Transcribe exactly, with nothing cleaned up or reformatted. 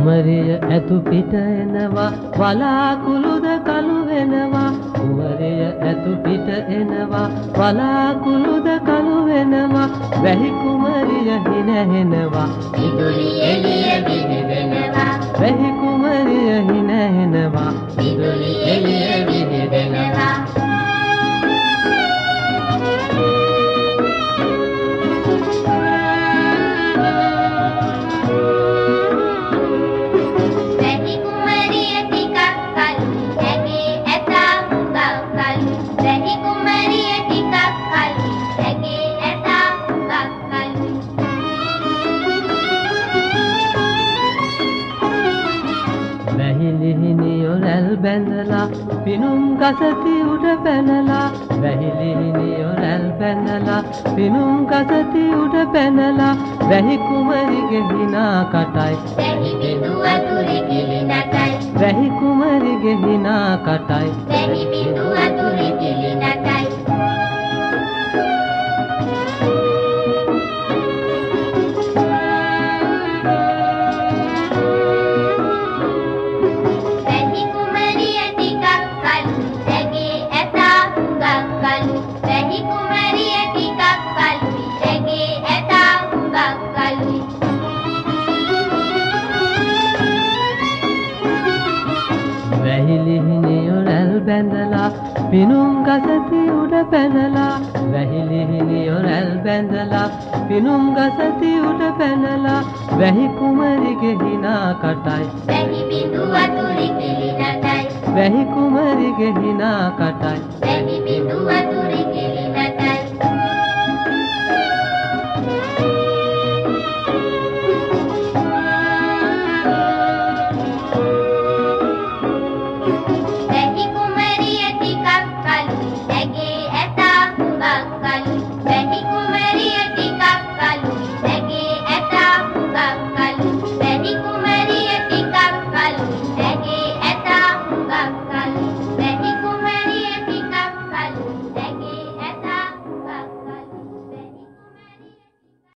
කුමරිය ඇතු පිට එනවා වලාකුළුද කළු වෙනවා කුමරිය ඇතු පිට එනවා වලාකුළුද කළු වෙනවා වැහි කුමරිය හිනහෙනවා විදුලි එළිය විහිදෙනවා වැහි කුමරිය හිනහෙනවා විදුලි එළිය විහිදෙනවා බැඳලා පිනුම් ගසති උඩ පැනලා වැහිලිහිනියෝ රැල් බැඳලා පිනුම් ගසති උඩ පැනලා වැහි කුමරිගේ හිනා කටයි වැහි බිඳු අතුරේ කිලි නටයි වැහි කුමරිගේ හිනා කටයි වැහි බිඳු අතුරේ කිලි නටයි බැඳලා පිනුම් ගසති උඩ පැනලා වැහිලිහිනියෝ රැල් බැඳලා පිනුම් ගසති උඩ පැනලා වැහි කුමරිගේ හිනා කටයි වැහි බිඳු අතුරේ කිලි නටයි වැහි කුමරිගේ හිනා කටයි